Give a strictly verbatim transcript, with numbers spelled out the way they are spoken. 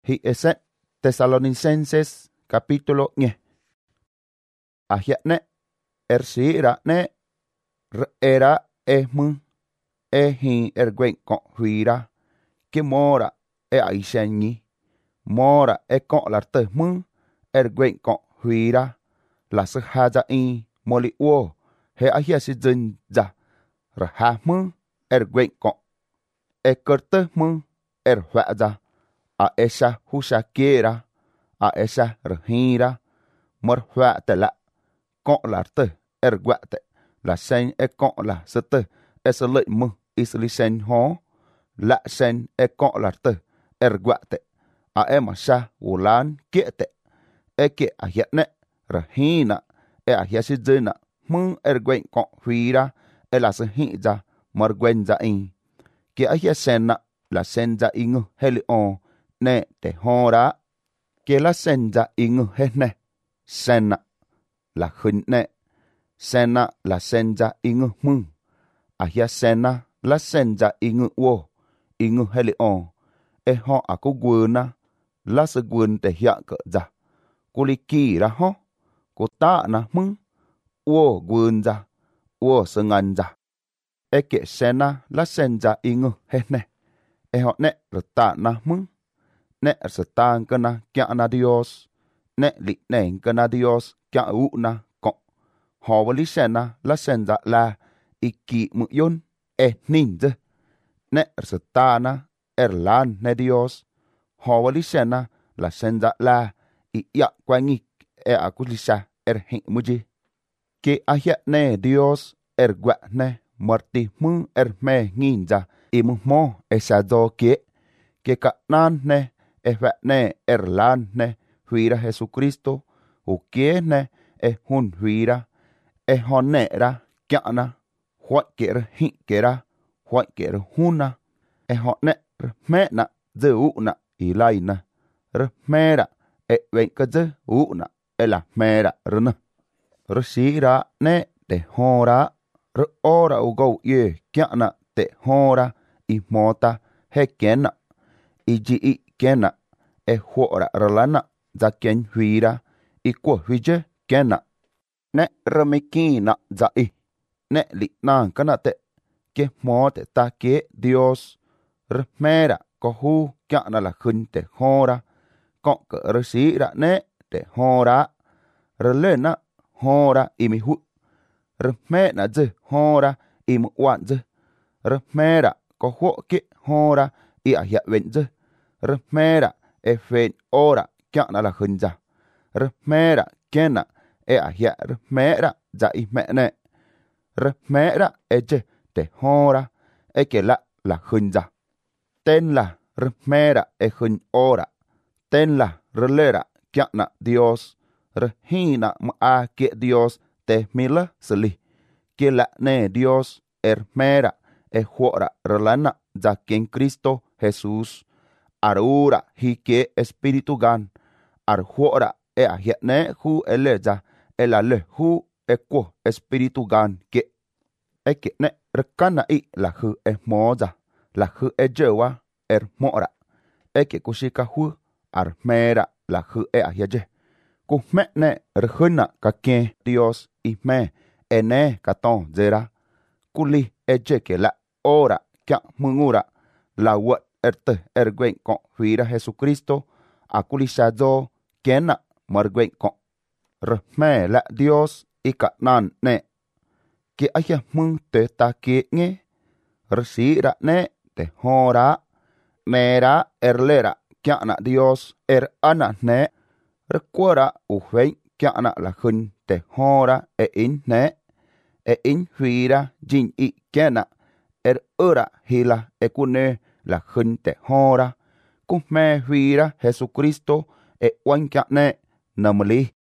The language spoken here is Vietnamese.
Hi ese Tesalonicenses capítulo nghe. A hiện nè, er sĩ ra nè, era e mưng, e hi er gwen con huy ra, cái mora e ai sen nhi, mora e con lar tờ mưng, er gwen con huy ra, là sự ha ra in, moli uo, he a hi si dinh ra, ra ha mưng, er gwen con, e cờ tờ mưng, er họa ra, a esa husa kera, a esa rahira, mor họa tờ lạ, con lar tờ, er gwa tờ, là sen e con là sơ tờ, e sơ lợi mưng, isli sen hó, lạ sen e con lar tờ, er gwa tờ, a e mà sa ulan kia tờ, e kia a hiện nè, rahina, e a hiện si dư nà, mưng er gwen con huy ra, e là sơ hi ra, mor gwen ra in, kia a hiện sen nà, là sen ra in ngư heli on, nè te hò ra, kia là sen ra in ngư hết nè, sen nà, là khuyên nè, sen nà là sen ra in ngư mưng, a hiện sen nà là sen ra in ngư uo, in ngư heli on, e họ a cô quên nà, là sự quên te hiện cỡ ra, cô li kỳ ra ho, cô ta nà mưng, uo quên ra, uo sự ngân ra, e kia sen nà là sen ra in ngư hết nè, e họ nè rồi ta nà mưng, nè sự tan cơ na kia na Dios, nè li nè cơ na Dios kia u na con, họ với lý sen na là sen ra là iki mu yon e nin dơ, nè sự ta na er lan nè Dios, họ với lý sen na là sen ra là i ya quay nghi e akulisa er hình mu ji, ke ahia nè Dios er gwa nè morti mu er me ngin ra i mu mo e sa do ke, ke ka nan nè e vẹ nè er lan nè huy ra Jesucristo, u kia nè e hun huy ra, e hòn nè ra kia na, hoại kể ra hị kể ra, hoại kể ra hun na, e hòn nè ra mẹ na, dơ u na, ý lai na, ra mẹ ra, e vẹn ka dơ u na, e là mẹ ra ra na, ra xí ra nè te hò ra, ra o ra u gâu ye kia na te hò ra, i mò ta he kia na, i ji i kia na, e hùa ra ra lana, za kien huy ra, i của huy jê kia na, nè ra mê kì na za i, nè li na ka na te, ke mò te ta ke Dios, ra mẹ ra có hu kia na là khuyên te hò ra, con cỡ ra xí ra nè te hò ra, ra lên na hò ra i mi hu, ra mẹ na dê hò ra i mu oan dê, ra mẹ ra có hùa ke hò ra i a hiện vẹn dê, ra mẹ ra e phên ora kia na là khuyên ra, ra mẹ ra kia na e a hiện ra mẹ ra za i mẹ nè, ra mẹ ra e jê te hò ra, e kể lạ là khuyên ra, tên là ra mẹ ra e khuyên ora, tên là ra lê ra kia na Dios, ra hi na ma a kia Dios te mila xử lý, kia lạ nè Dios er mẹ ra e hùa ra ra lana za kien Cristo Jesus, arura hi ke espiritu gan, ar huora e a hiện nè hu e lê ra, e là lê hu e của espiritu gan ke, e ke nè rekana i là hư e mò ra, là hư e jê wa er mò ra, e ke kushika hu ar mẹ ra là hư e a hiện jê, ku mẹ nè rekhuna ka ke Dios i mẹ e nè ka ton zera, ku li e jê ke la ora kia mungura là what er te er gwen con huy ra Jesucristo, a kulisa do kena mar gwen con, r mẹ la Dios i ka nan nè, ke ahia mung te ta ke nghe, r si ra nè te hò ra, mẹ ra er lê ra kia na Dios er ana nè, r qua ra u hwein kia na là khuyên te hò ra e in nè, e in huy ra jin i kena, er ora hila e kune là khuyên te hò ra, ku mẹ huy ra Jesucristo e oan kia nè, nà mì li.